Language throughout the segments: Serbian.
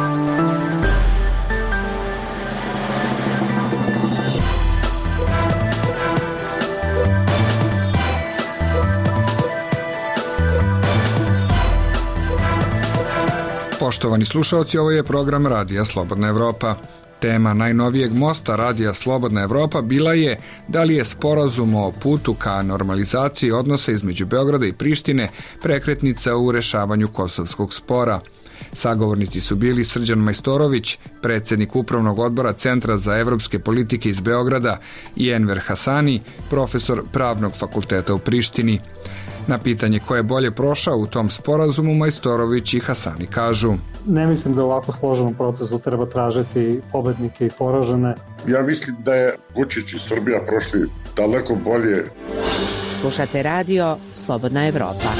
Poštovani slušalci, ovo je program Radija Slobodna Evropa. Tema najnovijeg mosta Radija Slobodna Evropa bila je da li je sporazum o putu ka normalizaciji odnosa između Beograda i Prištine prekretnica u rešavanju kosovskog spora. Sagovornici su bili Srđan Majstorović, predsjednik Upravnog odbora Centra za evropske politike iz Beograda, i Enver Hasani, profesor Pravnog fakulteta u Prištini. Na pitanje ko je bolje prošao u tom sporazumu, Majstorović i Hasani kažu: Ne mislim da u ovako složenom procesu treba tražiti pobednike i poražene. Ja mislim da je Vučić i Srbija prošli daleko bolje. Slušate radio Slobodna Evropa.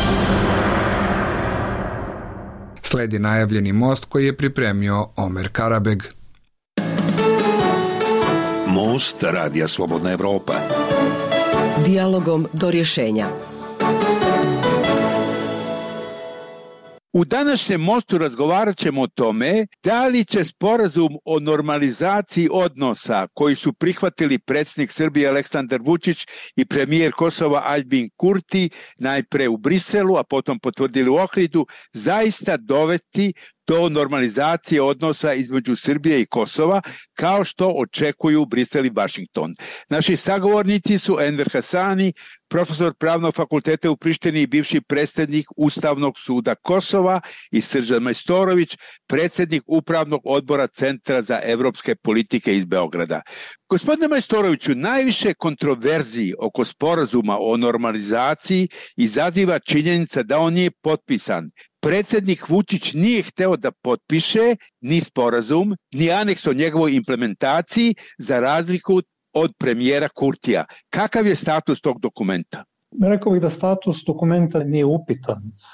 Sledi najavljeni most koji je pripremio Omer Karabeg. Most Radija Slobodna Evropa. Dijalogom do rješenja. U današnjem mostu razgovarat ćemo o tome da li će sporazum o normalizaciji odnosa koji su prihvatili predsjednik Srbije Aleksandar Vučić i premijer Kosova Aljbin Kurti najpre u Briselu, a potom potvrdili u Ohridu, zaista dovesti do normalizacije odnosa između Srbije i Kosova, kao što očekuju Brisel i Vašington. Naši sagovornici su Enver Hasani, profesor Pravnog fakulteta u Prištini i bivši predsjednik Ustavnog suda Kosova, i Srđan Majstorović, predsjednik Upravnog odbora Centra za evropske politike iz Beograda. Gospodine Majstoroviću, najviše kontroverziji oko sporazuma o normalizaciji izaziva činjenica da on nije potpisan. Predsjednik Vučić nije hteo da potpiše ni sporazum, ni aneks o njegovoj implementaciji, za razliku od premijera Kurtija. Kakav je status tog dokumenta? Rekao bih da status dokumenta nije upitan.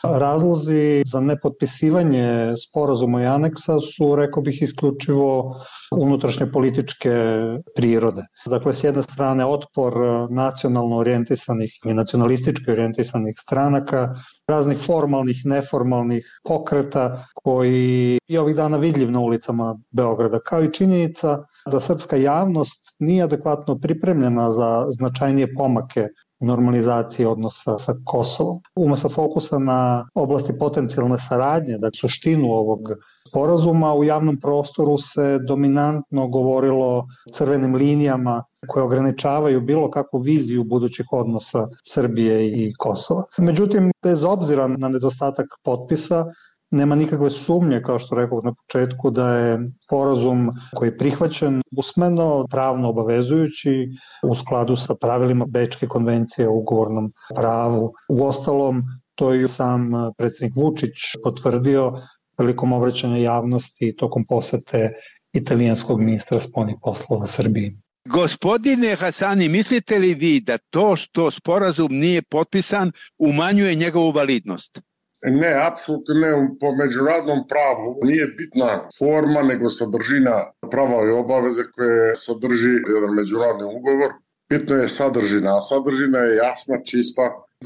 Razlozi za nepotpisivanje sporazuma i aneksa su, rekao bih, isključivo unutrašnje političke prirode. Dakle, s jedne strane otpor nacionalno orijentisanih i nacionalistički orijentisanih stranaka, raznih formalnih, neformalnih pokreta koji je ovih dana vidljiv na ulicama Beograda, kao i činjenica da srpska javnost nije adekvatno pripremljena za značajnije pomake normalizacije odnosa sa Kosovom. Umesto fokusa na oblasti potencijalne saradnje, dakle suštinu ovog sporazuma, u javnom prostoru se dominantno govorilo o crvenim linijama koje ograničavaju bilo kakvu viziju budućih odnosa Srbije i Kosova. Međutim, bez obzira na nedostatak potpisa, nema nikakve sumnje, kao što rekao na početku, da je sporazum koji je prihvaćen usmeno, pravno obavezujući, u skladu sa pravilima Bečke konvencije o ugovornom pravu. Uostalom, to je sam predsjednik Vučić potvrdio prilikom obraćanja javnosti tokom posete italijanskog ministra spoljnih poslova Srbiji. Gospodine Hasani, mislite li vi da to što sporazum nije potpisan umanjuje njegovu validnost? Ne, apsolutno ne. Po međunarodnom pravu nije bitna forma, nego sadržina prava i obaveze koje sadrži jedan međunarodni ugovor. Bitno je sadržina, a sadržina je jasna, čista.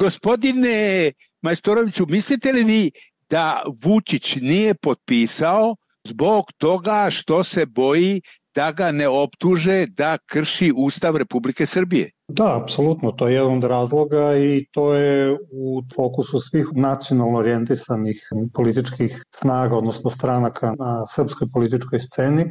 Gospodine Majstoroviću, mislite li vi da Vučić nije potpisao zbog toga što se boji da ga ne optuže da krši Ustav Republike Srbije? Da, apsolutno, to je jedan od razloga i to je u fokusu svih nacionalno orijentisanih političkih snaga, odnosno stranaka na srpskoj političkoj sceni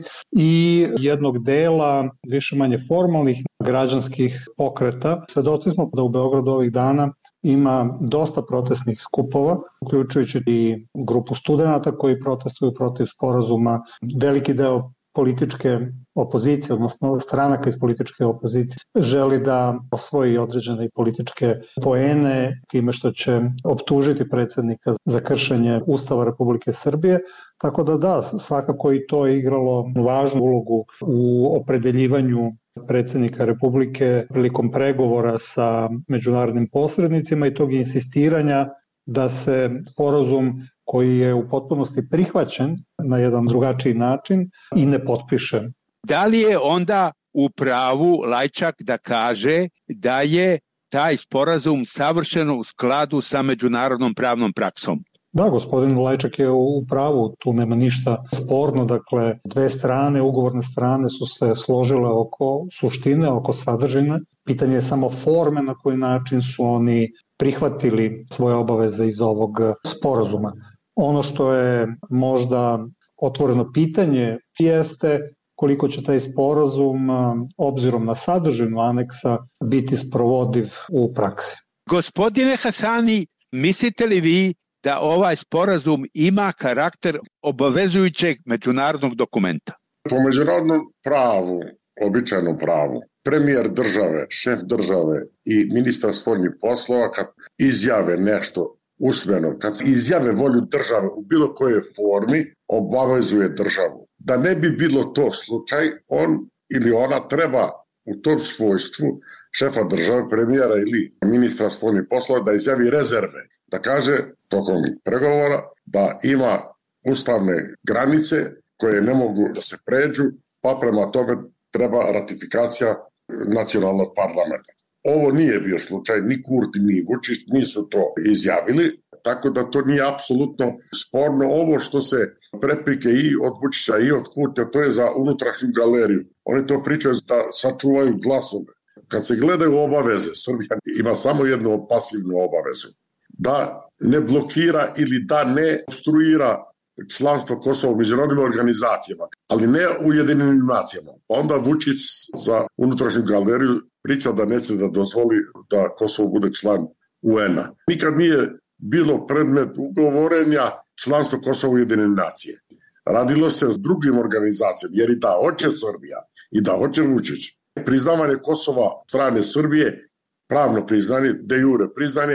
i jednog dela više manje formalnih građanskih pokreta. Svedoci smo da u Beogradu ovih dana ima dosta protestnih skupova, uključujući i grupu studenata koji protestuju protiv sporazuma. Veliki deo političke opozicije, odnosno stranaka iz političke opozicije, želi da osvoji određene političke poene time što će optužiti predsjednika za kršenje Ustava Republike Srbije. Tako da, svakako i to je igralo važnu ulogu u opredeljivanju predsjednika Republike prilikom pregovora sa međunarodnim posrednicima i tog insistiranja da se sporazum koji je u potpunosti prihvaćen na jedan drugačiji način i ne potpiše. Da li je onda u pravu Lajčak da kaže da je taj sporazum savršeno u skladu sa međunarodnom pravnom praksom? Da, gospodin Vlajčak je u pravu, tu nema ništa sporno, dakle dve strane, ugovorne strane su se složile oko suštine, oko sadržine, pitanje je samo forme na koji način su oni prihvatili svoje obaveze iz ovog sporazuma. Ono što je možda otvoreno pitanje jeste koliko će taj sporazum, obzirom na sadržinu aneksa, biti sprovodiv u praksi. Gospodine Hasani, mislite li vi da ovaj sporazum ima karakter obavezujućeg međunarodnog dokumenta? Po međunarodnom pravu, običajnom pravu, premijer države, šef države i ministar spoljnih poslova kad izjave nešto usmeno, kad izjave volju države u bilo kojoj formi, obavezuje državu. Da ne bi bilo to slučaj, on ili ona treba u tom svojstvu šefa države, premijera ili ministra spoljnih poslova da izjavi rezerve, da kaže tokom pregovora da ima ustavne granice koje ne mogu da se pređu, pa prema tome treba ratifikacija nacionalnog parlamenta. Ovo nije bio slučaj, ni Kurti, ni Vučić nisu to izjavili, tako da to nije apsolutno sporno. Ovo što se preprike i od Vučića i od Kurta, to je za unutrašnju galeriju. Oni to pričaju da sačuvaju glasove. Kad se gledaju obaveze, Srbija ima samo jednu pasivnu obavezu. Da ne blokira ili da ne obstruira članstvo Kosova u međunarodnim organizacijama, ali ne u Ujedinjenim nacijama. Onda Vučić za unutrašnju galeriju priča da neće da dozvoli da Kosovo bude član UN-a. Nikad nije bilo predmet ugovorenja članstvo Kosova u Ujedinjene nacije. Radilo se s drugim organizacijama, jer i da hoće Srbija i da hoće Vučić. Priznavanje Kosova strane Srbije, pravno priznanje, de jure priznanje,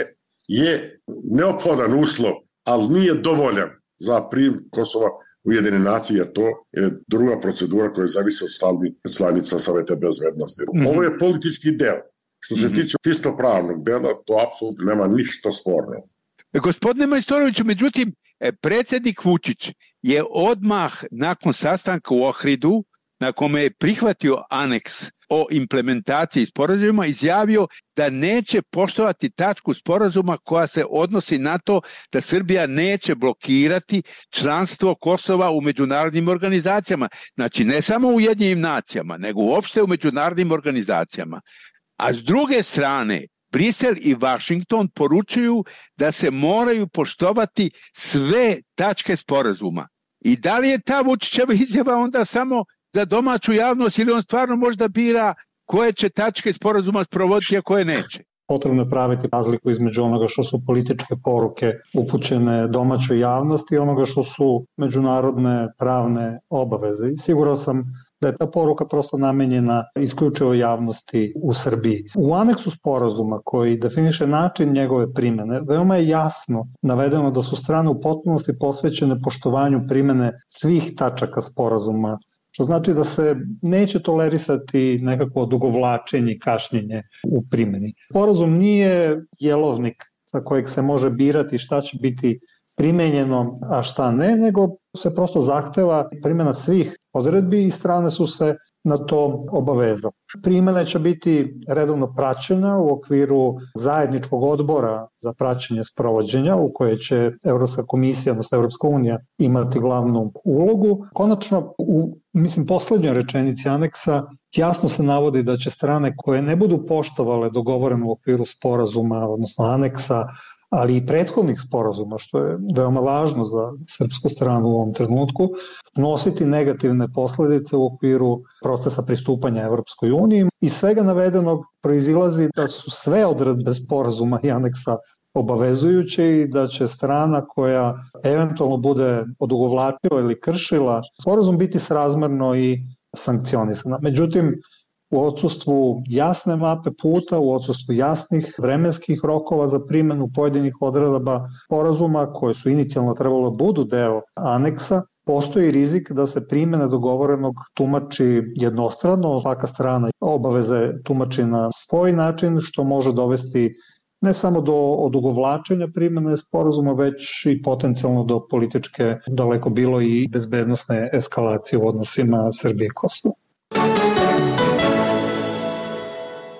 je neophodan uslov, ali nije dovoljan za prijem Kosova u Ujedinjene nacije, jer to je druga procedura koja zavisi od stalnih članica Saveta bezbednosti. Ovo je politički deo. Što se tiče čisto pravnog dela, to apsolutno nema ništa sporno. Gospodine Majstoroviću, međutim, predsjednik Vučić je odmah nakon sastanka u Ohridu, na kome je prihvatio aneks o implementaciji sporazuma, izjavio da neće poštovati tačku sporazuma koja se odnosi na to da Srbija neće blokirati članstvo Kosova u međunarodnim organizacijama. Znači, ne samo u Ujedinjenim nacijama, nego uopšte u međunarodnim organizacijama. A s druge strane, Brisel i Vašington poručuju da se moraju poštovati sve tačke sporazuma. I da li je ta Vučićeva izjava onda samo za domaću javnost ili on stvarno možda bira koje će tačke sporazuma sprovoditi, a koje neće? Potrebno je praviti razliku između onoga što su političke poruke upućene domaćoj javnosti i onoga što su međunarodne pravne obaveze. I siguran sam da je ta poruka prosto namenjena isključivo javnosti u Srbiji. U aneksu sporazuma koji definiše način njegove primene, veoma je jasno navedeno da su strane u potpunosti posvećene poštovanju primene svih tačaka sporazuma, što znači da se neće tolerisati nekako odugovlačenje i kašnjenje u primeni. Sporazum nije jelovnik sa kojeg se može birati šta će biti primenjeno, a šta ne, nego se prosto zahteva primjena svih odredbi i strane su se na to obavezale. Primjena će biti redovno praćena u okviru zajedničkog odbora za praćenje sprovođenja u koje će Evropska komisija, odnosno Evropska unija imati glavnu ulogu. Konačno, u poslednjoj rečenici aneksa jasno se navodi da će strane koje ne budu poštovale dogovoreno u okviru sporazuma, odnosno aneksa, ali i prethodnih sporazuma, što je veoma važno za srpsku stranu u ovom trenutku, nositi negativne posledice u okviru procesa pristupanja Evropskoj uniji. Iz svega navedenog proizilazi da su sve odredbe sporazuma i aneksa obavezujuće i da će strana koja eventualno bude odugovlačila ili kršila sporazum biti srazmerno i sankcionisana. Međutim, u odsustvu jasne mape puta, u odsustvu jasnih vremenskih rokova za primjenu pojedinih odredaba sporazuma koje su inicijalno trebalo budu deo aneksa, postoji rizik da se primjena dogovorenog tumači jednostrano, svaka strana obaveze tumači na svoj način, što može dovesti ne samo do odugovlačenja primjene sporazuma, već i potencijalno do političke, daleko bilo i bezbednosne eskalacije u odnosima Srbije i Kosova.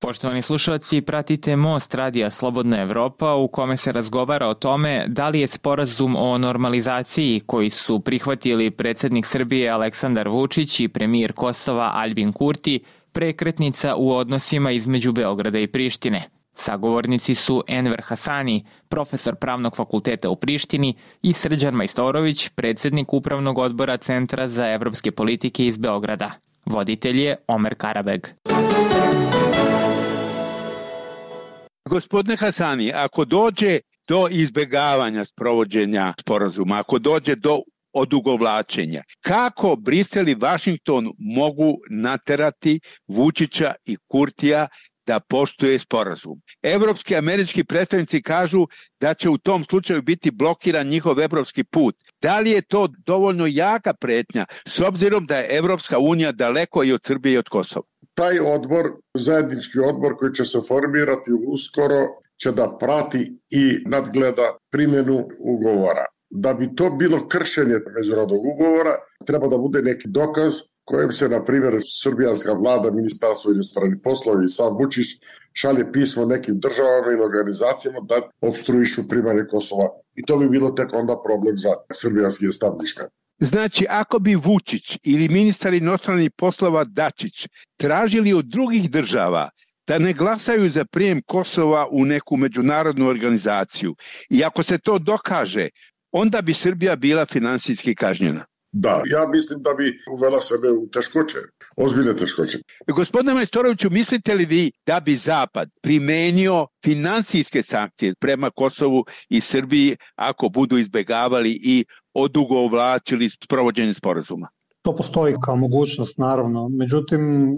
Poštovani slušalci, pratite Most radija Slobodna Evropa u kome se razgovara o tome da li je sporazum o normalizaciji koji su prihvatili predsjednik Srbije Aleksandar Vučić i premijer Kosova Aljbin Kurti prekretnica u odnosima između Beograda i Prištine. Sagovornici su Enver Hasani, profesor Pravnog fakulteta u Prištini, i Srđan Majstorović, predsjednik Upravnog odbora Centra za evropske politike iz Beograda. Voditelj je Omer Karabeg. Gospodine Hasani, ako dođe do izbjegavanja sprovođenja sporazuma, ako dođe do odugovlačenja, kako Brisel i Vašington mogu naterati Vučića i Kurtija da poštuje sporazum? Evropski i američki predstavnici kažu da će u tom slučaju biti blokiran njihov evropski put. Da li je to dovoljno jaka pretnja s obzirom da je Evropska unija daleko i od Srbije i od Kosova? Taj odbor, zajednički odbor koji će se formirati uskoro, će da prati i nadgleda primjenu ugovora. Da bi to bilo kršenje međunarodnog ugovora, treba da bude neki dokaz kojem se, na primjer, srbijanska vlada, ministarstvo inostranih poslova i sam Vučić šalje pismo nekim državama ili organizacijama da opstruišu primanje Kosova. I to bi bilo tek onda problem za srbijanski establishment. Znači, ako bi Vučić ili ministar inostranih poslova Dačić tražili od drugih država da ne glasaju za prijem Kosova u neku međunarodnu organizaciju i ako se to dokaže, onda bi Srbija bila finansijski kažnjena. Da, ja mislim da bi uvela sebe u teškoće, ozbiljne teškoće. Gospodine Majstoroviću, mislite li vi da bi Zapad primenio finansijske sankcije prema Kosovu i Srbiji ako budu izbjegavali i odugovlačili sprovođenje sporazuma? To postoji kao mogućnost, naravno. Međutim,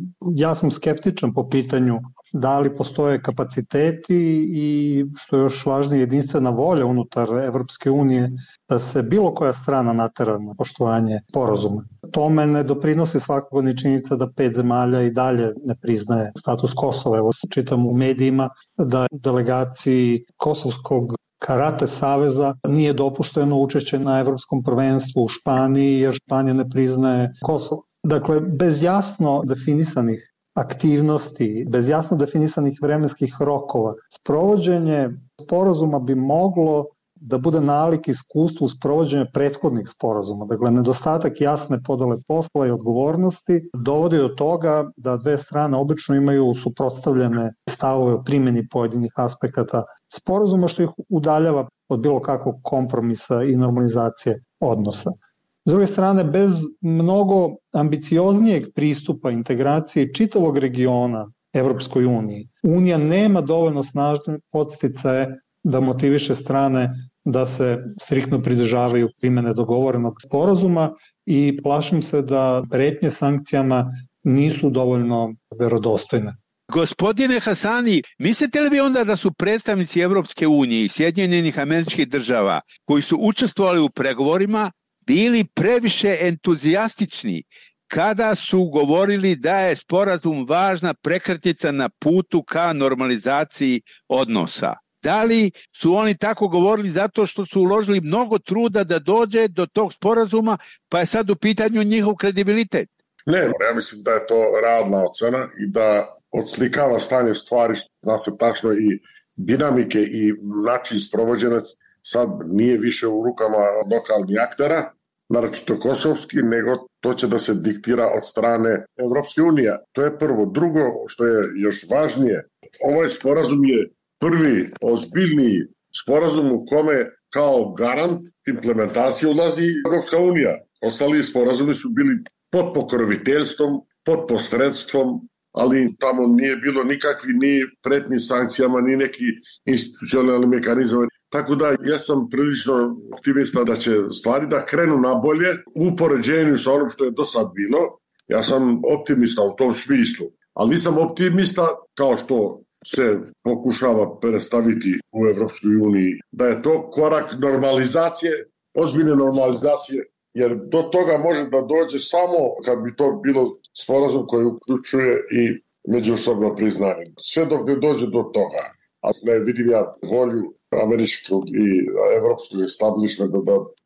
ja sam skeptičan po pitanju da li postoje kapaciteti i, što je još važnije, jedinstvena volja unutar Evropske unije da se bilo koja strana natera na poštovanje sporazuma. Tome ne doprinosi svakako ni činjenica da 5 zemalja i dalje ne priznaje status Kosova. Evo, čitam u medijima da delegaciji Kosovskog Karate saveza nije dopušteno učešće na evropskom prvenstvu u Španiji jer Španija ne priznaje Kosovo. Dakle, bez jasno definisanih aktivnosti, bez jasno definisanih vremenskih rokova, sprovođenje sporazuma bi moglo da bude nalik iskustvu sprovođenja prethodnih sporazuma. Dakle, nedostatak jasne podele posla i odgovornosti dovodi do toga da dve strane obično imaju suprotstavljene stavove o primjeni pojedinih aspekata sporazuma, što ih udaljava od bilo kakvog kompromisa i normalizacije odnosa. S druge strane, bez mnogo ambicioznijeg pristupa integracije čitavog regiona Evropskoj uniji, Unija nema dovoljno snažne podsticaje da motiviše strane da se striktno pridržavaju primjene dogovorenog sporazuma i plašim se da pretnje sankcijama nisu dovoljno verodostojne. Gospodine Hasani, mislite li vi onda da su predstavnici Evropske unije i Sjedinjenih Američkih Država koji su učestvovali u pregovorima bili previše entuzijastični kada su govorili da je sporazum važna prekretnica na putu ka normalizaciji odnosa? Da li su oni tako govorili zato što su uložili mnogo truda da dođe do tog sporazuma, pa je sad u pitanju njihov kredibilitet? Ne, ja mislim da je to realna ocena i da odslikava stanje stvari, zna se tačno i dinamike i način sprovođenja sad nije više u rukama lokalnih aktera, naročito kosovski, nego to će da se diktira od strane Evropske unije. To je prvo. Drugo, što je još važnije, ovaj sporazum je prvi ozbiljniji sporazum u kome kao garant implementacije ulazi Evropska unija. Ostali sporazumi su bili pod pokroviteljstvom, pod posredstvom, ali tamo nije bilo nikakvi ni pretnji sankcijama, ni neki institucionalni mehanizam. Tako da ja sam prilično optimista da će stvari da krenu na bolje u poređenju sa onom što je do sad bilo. Ja sam optimista u tom smislu, ali nisam optimista kao što se pokušava predstaviti u Evropskoj uniji, da je to korak normalizacije, ozbiljne normalizacije, jer do toga može da dođe samo kad bi to bilo sporazum koji uključuje i međusobno priznanje. Sve dok ne dođe do toga, a ne vidim ja volju američkog i evropskog establishmenta da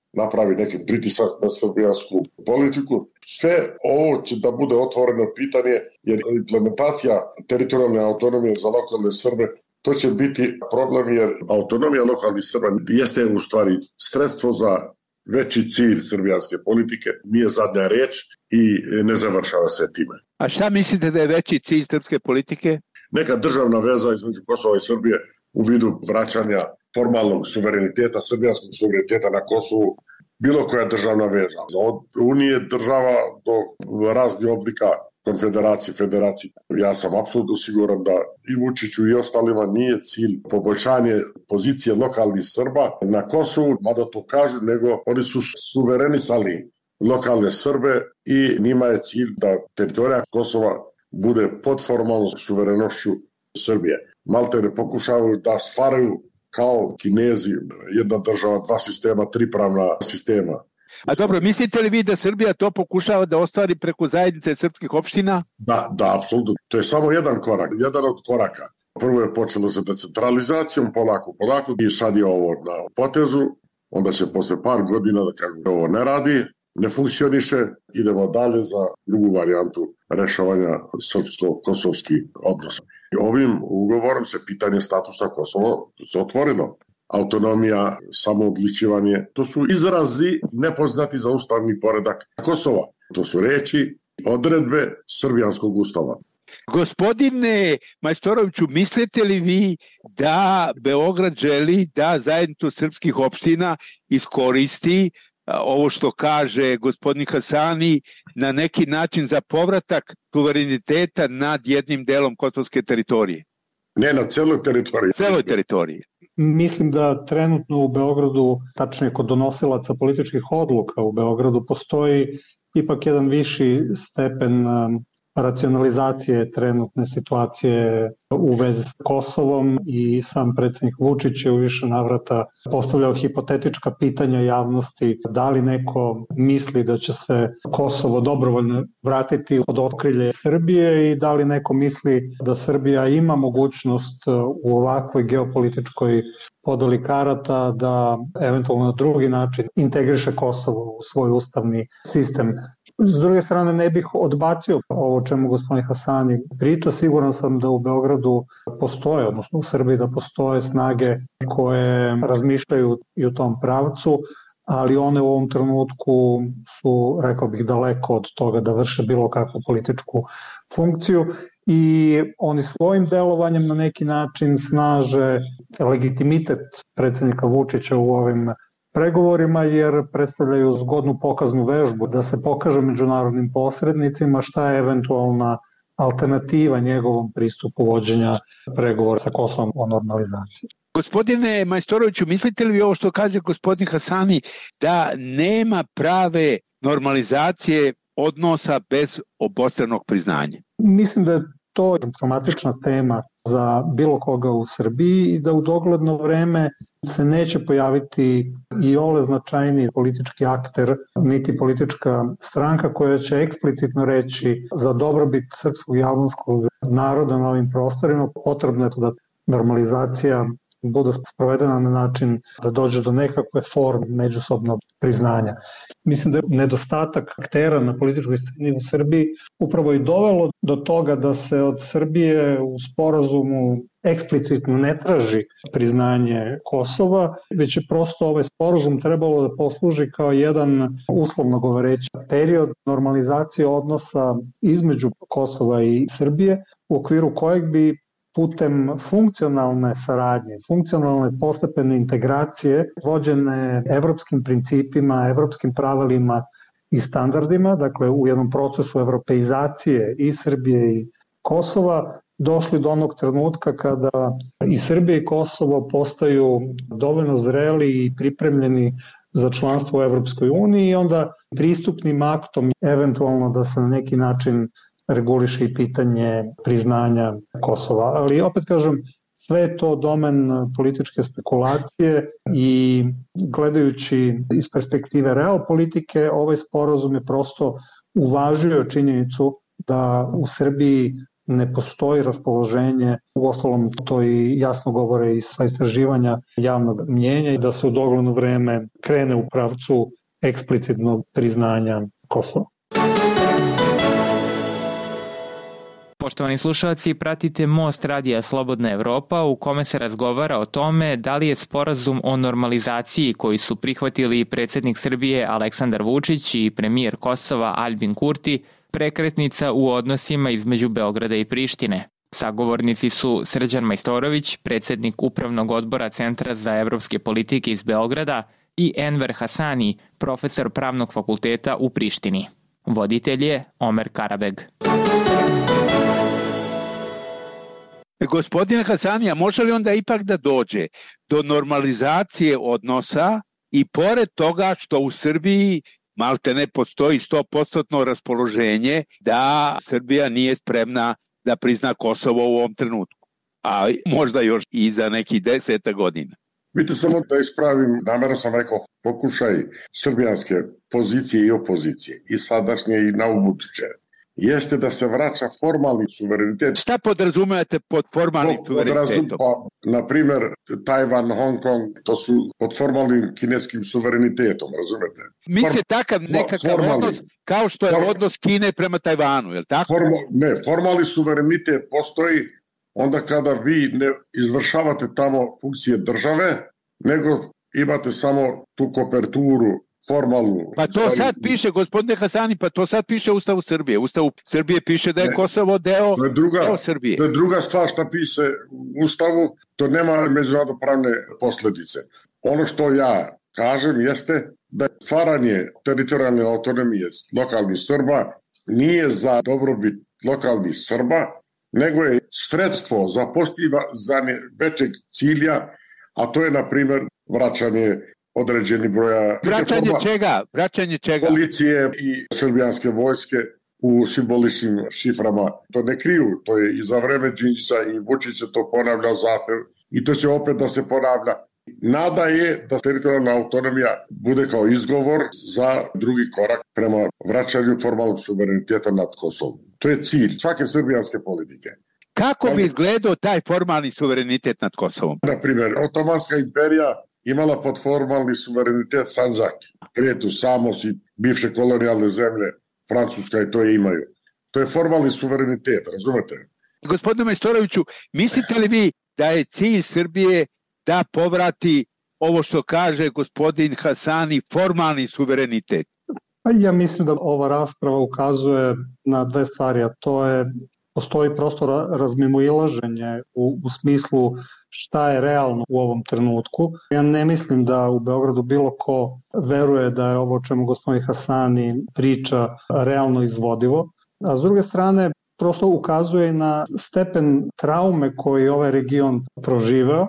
napravi neki pritisak na srbijansku politiku. Sve ovo će da bude otvoreno pitanje, jer implementacija teritorijalne autonomije za lokalne Srbe, to će biti problem, jer autonomija lokalnih Srba jeste u stvari sredstvo za veći cilj srbijanske politike, nije zadnja reč i ne završava se time. A šta mislite da je veći cilj srpske politike? Neka državna veza između Kosova i Srbije u vidu vraćanja formalnog suvereniteta, srbijanskog suvereniteta na Kosovu, bilo koja državna veza. Od unije država do raznih oblika konfederacije, federacije. Ja sam apsolutno siguran da i Vučiću i ostalima nije cilj poboljšanje pozicije lokalnih Srba na Kosovu, mada to kažu, nego oni su suverenisali lokalne Srbe i njima je cilj da teritorija Kosova bude pod formalnom suverenošću Srbije. Maltene pokušavaju da stvaraju kao Kinezi, jedna država, dva sistema, tri pravna sistema. A dobro, mislite li vi da Srbija to pokušava da ostvari preko zajednice srpskih opština? Da, apsolutno. To je samo jedan korak, jedan od koraka. Prvo je počelo sa decentralizacijom, polako, i sad je ovo na potezu, onda će posle par godina da kažu da ovo ne radi, ne funkcioniše, idemo dalje za drugu varijantu rešavanja srpsko-kosovskih odnosa. I ovim ugovorom se pitanje statusa Kosova se otvorilo. Autonomija, samoodličivanje, to su izrazi nepoznati za ustavni poredak Kosova. To su reči, odredbe srbijanskog ustava. Gospodine Majstoroviću, mislite li vi da Beograd želi da zajednicu srpskih opština iskoristi ovo što kaže gospodin Hasani na neki način za povratak suvereniteta nad jednim delom kosovske teritorije? Ne na celoj teritoriji. Celoj teritoriji. Mislim da trenutno u Beogradu, tačnije kod donosilaca političkih odluka u Beogradu, postoji ipak jedan viši stepen racionalizacije trenutne situacije u vezi s Kosovom i sam predsednik Vučić je u više navrata postavljao hipotetička pitanja javnosti da li neko misli da će se Kosovo dobrovoljno vratiti pod okrilje Srbije i da li neko misli da Srbija ima mogućnost u ovakvoj geopolitičkoj podeli karata da eventualno na drugi način integriše Kosovo u svoj ustavni sistem. S druge strane, ne bih odbacio ovo o čemu gospodin Hasani priča. Siguran sam da u Beogradu postoje, odnosno u Srbiji da postoje snage koje razmišljaju i u tom pravcu, ali one u ovom trenutku su, rekao bih, daleko od toga da vrše bilo kakvu političku funkciju i oni svojim delovanjem na neki način snaže legitimitet predsednika Vučića u ovim pregovorima, jer predstavljaju zgodnu pokaznu vežbu da se pokaže međunarodnim posrednicima šta je eventualna alternativa njegovom pristupu vođenja pregovora sa Kosovom o normalizaciji. Gospodine Majstoroviću, mislite li vi ovo što kaže gospodin Hasani da nema prave normalizacije odnosa bez obostranog priznanja? Mislim da je to traumatična tema za bilo koga u Srbiji i da u dogledno vreme se neće pojaviti i ole značajniji politički akter, niti politička stranka koja će eksplicitno reći za dobrobit srpskog i albanskog naroda na ovim prostorima potrebno je da normalizacija bude sprovedena na način da dođe do nekakve forme međusobnog priznanja. Mislim da je nedostatak aktera na političkoj sceni u Srbiji upravo i dovelo do toga da se od Srbije u sporazumu eksplicitno ne traži priznanje Kosova, već je prosto ovaj sporazum trebalo da posluži kao jedan, uslovno govoreći, period normalizacije odnosa između Kosova i Srbije, u okviru kojeg bi putem funkcionalne saradnje, funkcionalne postepene integracije vođene evropskim principima, evropskim pravilima i standardima, dakle u jednom procesu evropeizacije i Srbije i Kosova, došli do onog trenutka kada i Srbija i Kosovo postaju dovoljno zreli i pripremljeni za članstvo u Evropskoj uniji i onda pristupnim aktom eventualno da se na neki način reguliše i pitanje priznanja Kosova. Ali opet kažem, sve je to domen političke spekulacije i gledajući iz perspektive realpolitike, ovaj sporazum je prosto uvažio činjenicu da u Srbiji ne postoji raspoloženje, uostalom to i jasno govore i sva istraživanja javnog mnjenja, i da se u dogledno vreme krene u pravcu eksplicitnog priznanja Kosova. Poštovani slušalci, pratite Most radija Slobodna Evropa u kome se razgovara o tome da li je sporazum o normalizaciji koji su prihvatili predsjednik Srbije Aleksandar Vučić i premijer Kosova Aljbin Kurti prekretnica u odnosima između Beograda i Prištine. Sagovornici su Srđan Majstorović, predsjednik Upravnog odbora Centra za evropske politike iz Beograda, i Enver Hasani, profesor Pravnog fakulteta u Prištini. Voditelj je Omer Karabeg. Gospodine Hasanija, može li onda ipak da dođe do normalizacije odnosa i pored toga što u Srbiji malte ne postoji 100% raspoloženje da Srbija nije spremna da prizna Kosovo u ovom trenutku, a možda još i za neki 10 godina? Vidite, samo da ispravim, namjerno sam rekao, pokušaj srbijanske pozicije i opozicije, i sadašnje i na ubuduće, jeste da se vraća formalni suverenitet. Šta podrazumijete pod formalnim suverenitetom? Na primjer, Tajvan, Hong Kong, to su pod formalnim kineskim suverenitetom, razumete? Misle takav nekakav odnos kao što je odnos Kine prema Tajvanu, je li tako? Formalni suverenitet postoji onda kada vi ne izvršavate tamo funkcije države, nego imate samo tu koperturu formalnu. Pa to sad piše, gospodine Hasani, pa to sad piše u Ustavu Srbije. Ustavu Srbije piše da je Kosovo deo Srbije. To je druga stvar što piše u Ustavu, to nema međunarodnopravne posljedice. Ono što ja kažem jeste da stvaranje teritorijalne autonomije lokalnih Srba nije za dobrobit lokalnih Srba, nego je sredstvo za postizanje većeg cilja, a to je, na primjer, vraćanje određeni broja... Vraćanje čega? Policije i srbijanske vojske u simboličnim šiframa. To ne kriju, to je i za vreme Đinđića i Vučića to ponavlja zahtev i to će opet da se ponavlja. Nada je da teritorijalna autonomija bude kao izgovor za drugi korak prema vraćanju formalnog suvereniteta nad Kosovom. To je cilj svake srbijanske politike. Kako bi izgledao taj formalni suverenitet nad Kosovom? Na primjer, Otomanska imperija imala pod formalni suverenitet Sandžak, Kretu, Samos i bivše kolonijalne zemlje, Francuska i to je imaju. To je formalni suverenitet, razumete? Gospodine Majstoroviću, mislite li vi da je cilj Srbije da povrati ovo što kaže gospodin Hasani, formalni suverenitet? Ja mislim da ova rasprava ukazuje na dve stvari, a to je postoji prosto razmimoilaženje u smislu šta je realno u ovom trenutku. Ja ne mislim da u Beogradu bilo ko veruje da je ovo o čemu gospodin Hasani priča realno izvodivo. A s druge strane, prosto ukazuje na stepen traume koji ovaj region proživeo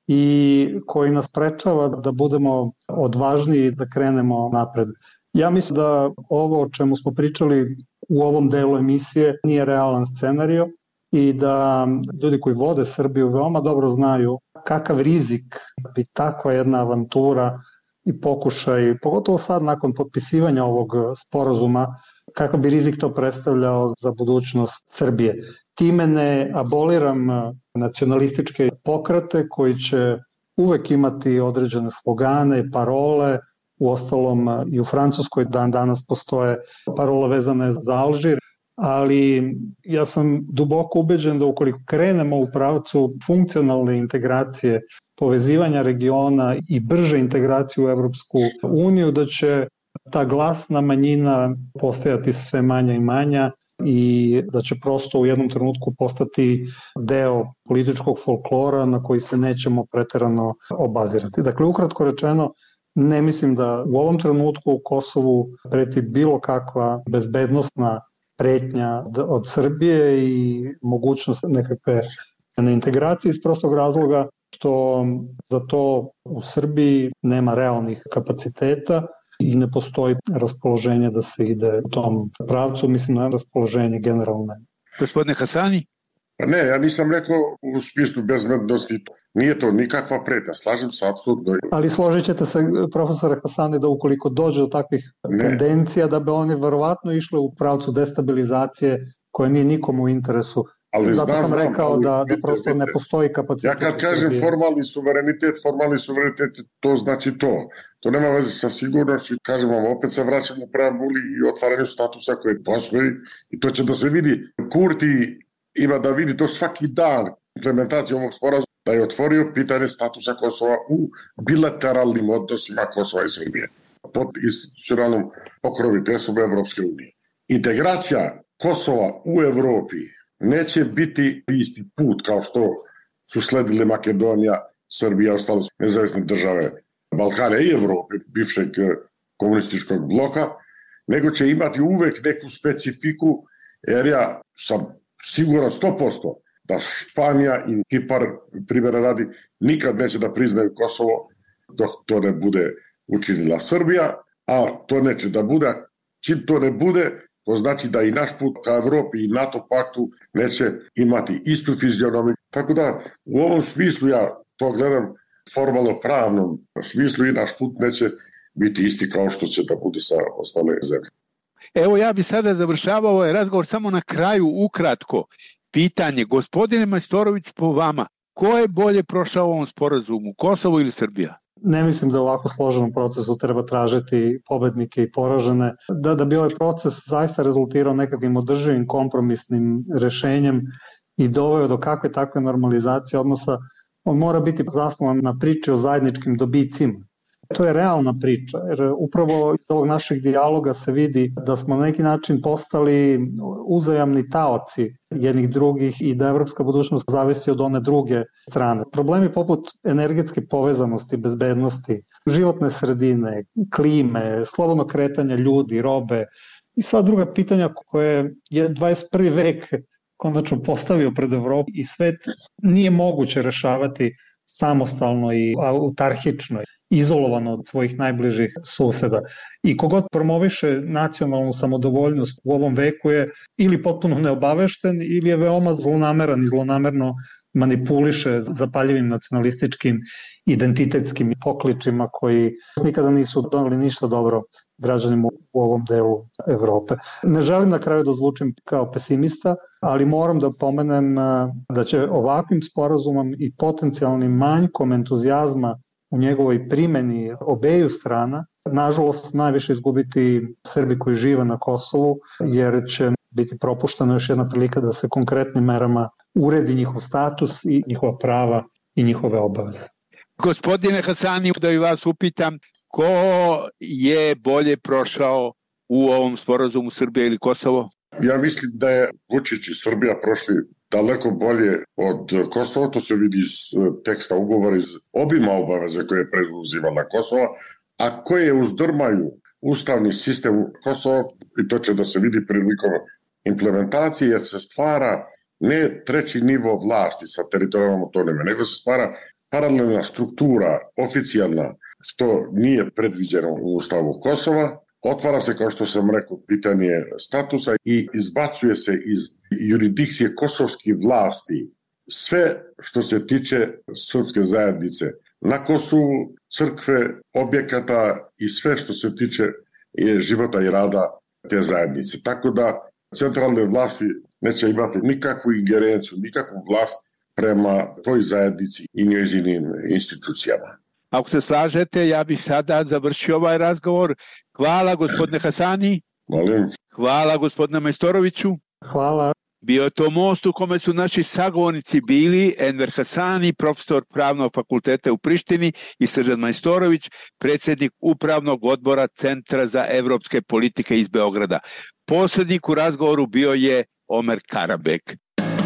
i koji nas sprečava da budemo odvažniji da krenemo napred. Ja mislim da ovo o čemu smo pričali u ovom delu emisije nije realan scenario i da ljudi koji vode Srbiju veoma dobro znaju kakav rizik bi takva jedna avantura i pokušaj, pogotovo sad nakon potpisivanja ovog sporazuma, kakav bi rizik to predstavljao za budućnost Srbije. Time ne aboliram nacionalističke pokrete koji će uvek imati određene slogane i parole. Uostalom i u Francuskoj danas postoje parole vezane za Alžir, ali ja sam duboko ubeđen da ukoliko krenemo u pravcu funkcionalne integracije, povezivanja regiona i brže integracije u Evropsku uniju, da će ta glasna manjina postajati sve manja i manja i da će prosto u jednom trenutku postati deo političkog folklora na koji se nećemo preterano obazirati. Dakle, ukratko rečeno, ne mislim da u ovom trenutku u Kosovu preti bilo kakva bezbednosna pretnja od Srbije i mogućnost nekakve integracije iz prostog razloga što za to u Srbiji nema realnih kapaciteta i ne postoji raspoloženje da se ide u tom pravcu, mislim na raspoloženje generalne. Gospodine Hasani? Ne, ja nisam rekao u smislu bezbednosti, nije to nikakva pretnja, slažem se apsolutno. Ali složit ćete se, profesore Hasani, da ukoliko dođe do takvih tendencija, da bi oni verovatno išli u pravcu destabilizacije koja nije nikomu u interesu. Ali zato sam rekao ali, da prosto ne postoji kapacitet. Ja kad kažem formalni suverenitet, to znači to. To nema veze sa sigurnošću. Kažem vam, opet se vraćam na preambuli i otvaranju statusa koje postoji i to će da se vidi. Kurti ima da vidi to svaki dan implementacijom ovog sporazuma, da je otvorio pitanje statusa Kosova u bilateralnim odnosima Kosova i Srbije pod institucionalnom pokroviteljstvom Evropske unije. Integracija Kosova u Evropi neće biti isti put kao što su sledile Makedonija, Srbija, ostale nezavisne države Balkana i Evrope, bivšeg komunističkog bloka, nego će imati uvek neku specifiku, jer ja sam siguran 100% da Španija i Kipar, primjera radi, nikad neće da priznaju Kosovo dok to ne bude učinila Srbija, a to neće da bude. Čim to ne bude, to znači da i naš put ka Evropi i NATO paktu neće imati istu fizionomiju. Tako da u ovom smislu ja to gledam formalno pravnom smislu i naš put neće biti isti kao što će da bude sa ostale zemlje. Evo ja bi sada završavao ovaj razgovor samo na kraju ukratko. Pitanje, gospodine Majstorović, po vama, ko je bolje prošao u ovom sporazumu, Kosovo ili Srbija? Ne mislim da u ovako složenom procesu treba tražiti pobednike i poražene. Da bi ovaj proces zaista rezultirao nekakvim održivim kompromisnim rešenjem i doveo do kakve takve normalizacije odnosa, on mora biti zasnovan na priči o zajedničkim dobicima. To je realna priča, jer upravo iz ovog našeg dijaloga se vidi da smo na neki način postali uzajamni taoci jednih drugih i da evropska budućnost zavisi od one druge strane. Problemi poput energetske povezanosti, bezbednosti, životne sredine, klime, slobodno kretanje ljudi, robe i sva druga pitanja koje je 21. vek konačno postavio pred Evropu i svet nije moguće rešavati samostalno i autarhično, izolovano od svojih najbližih suseda. I kogod promoviše nacionalnu samodovoljnost u ovom veku je ili potpuno neobavešten ili je veoma zlonameran i zlonamerno manipuliše zapaljivim nacionalističkim identitetskim pokličima koji nikada nisu doneli ništa dobro građanima u ovom delu Evrope. Ne želim na kraju da zvučim kao pesimista, ali moram da pomenem da će ovakvim sporazumom i potencijalnim manjkom entuzijazma u njegovoj primeni obeju strana, nažalost najviše izgubiti Srbi koji žive na Kosovu, jer će biti propuštena još jedna prilika da se konkretnim merama uredi njihov status i njihova prava i njihove obaveze. Gospodine Hasani, da i vas upitam, ko je bolje prošao u ovom sporazumu Srbije ili Kosovo? Ja mislim da je Vučić i Srbija prošli daleko bolje od Kosova, to se vidi iz teksta ugovora, iz obima obaveze koje je preuzimala Kosova, a koje uzdrmaju ustavni sistem Kosova, i to će da se vidi prilikom implementacije, jer se stvara ne treći nivo vlasti sa teritorijalnom autonomijom, nego se stvara paralelna struktura, oficijalna, što nije predviđeno u ustavu Kosova. Otvara se, kao što sam rekao, pitanje statusa i izbacuje se iz jurisdikcije kosovskih vlasti sve što se tiče srpske zajednice na Kosovu, crkve, objekata i sve što se tiče života i rada te zajednice. Tako da centralne vlasti neće imati nikakvu ingerenciju, nikakvu vlast prema toj zajednici i njezinim institucijama. Ako se slažete, ja bih sada završio ovaj razgovor. Hvala gospodine Hasani. Molim. Hvala gospodine Majstoroviću. Hvala. Bio je to most u kome su naši sagovornici bili Enver Hasani, profesor Pravnog fakulteta u Prištini, i Srđan Majstorović, predsjednik Upravnog odbora Centra za evropske politike iz Beograda. Posrednik u razgovoru bio je Omer Karabek.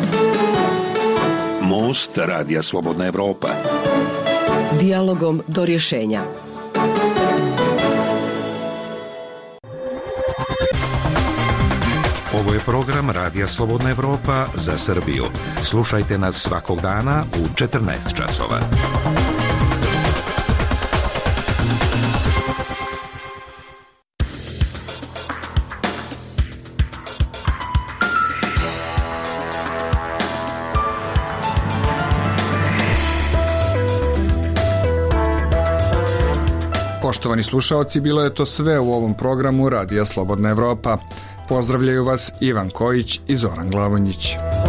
Most Radija Slobodna Evropa. Dijalogom do rješenja. Ovo je program Radija Slobodna Evropa za Srbiju. Slušajte nas svakog dana u 14 časova. Poštovani slušaoci, bilo je to sve u ovom programu Radija Slobodna Evropa. Pozdravljaju vas Ivan Kojić i Zoran Glavonjić.